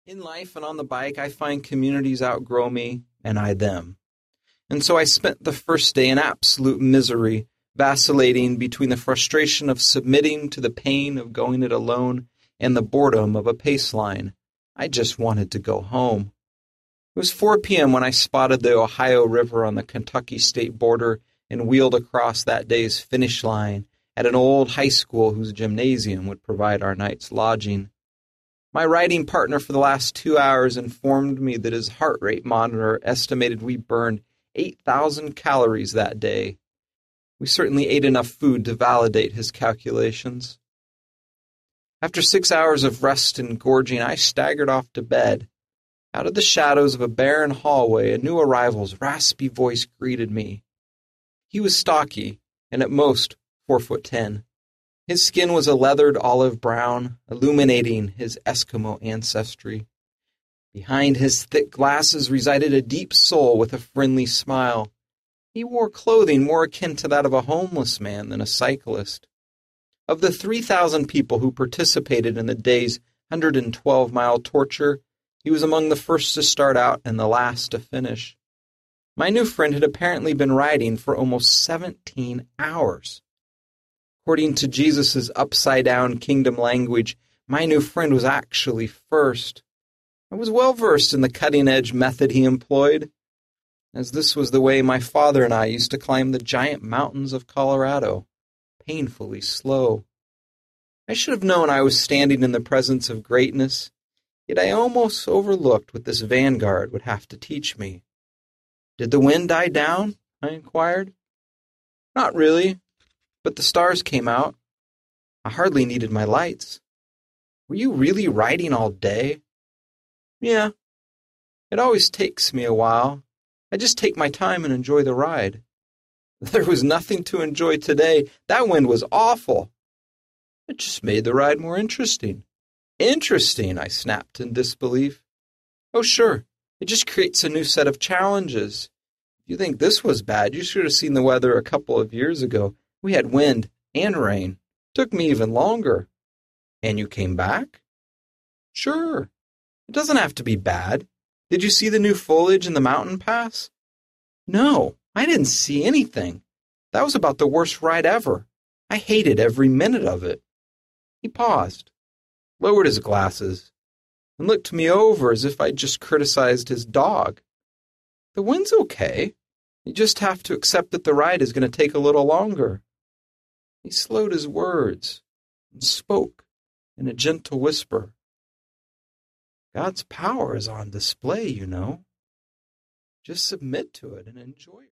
In life and on the bike, I find communities outgrow me and I them. And so I spent the first day in absolute misery, vacillating between the frustration of submitting to the pain of going it alone and the boredom of a pace line. I just wanted to go home. It was 4 p.m. when I spotted the Ohio River on the Kentucky state border and wheeled across that day's finish line at an old high school whose gymnasium would provide our night's lodging. My riding partner for the last 2 hours informed me that his heart rate monitor estimated we burned 8,000 calories that day. We certainly ate enough food to validate his calculations. After 6 hours of rest and gorging, I staggered off to bed. Out of the shadows of a barren hallway, a new arrival's raspy voice greeted me. He was stocky, and at most 4'10". His skin was a leathered olive brown, illuminating his Eskimo ancestry. Behind his thick glasses resided a deep soul with a friendly smile. He wore clothing more akin to that of a homeless man than a cyclist. Of the 3,000 people who participated in the day's 112-mile torture, he was among the first to start out and the last to finish. My new friend had apparently been riding for almost 17 hours. According to Jesus' upside-down kingdom language, my new friend was actually first. I was well versed in the cutting-edge method he employed, as this was the way my father and I used to climb the giant mountains of Colorado, painfully slow. I should have known I was standing in the presence of greatness, yet I almost overlooked what this vanguard would have to teach me. Did the wind die down? I inquired. Not really, but the stars came out. I hardly needed my lights. Were you really riding all day? Yeah. It always takes me a while. I just take my time and enjoy the ride. There was nothing to enjoy today. That wind was awful. It just made the ride more interesting. Interesting, I snapped in disbelief. Oh, sure. It just creates a new set of challenges. If you think this was bad, you should have seen the weather a couple of years ago. We had wind and rain. Took me even longer. And you came back? Sure. It doesn't have to be bad. Did you see the new foliage in the mountain pass? No, I didn't see anything. That was about the worst ride ever. I hated every minute of it. He paused, lowered his glasses, and looked me over as if I'd just criticized his dog. The wind's okay. You just have to accept that the ride is going to take a little longer. He slowed his words and spoke in a gentle whisper. God's power is on display, you know. Just submit to it and enjoy it.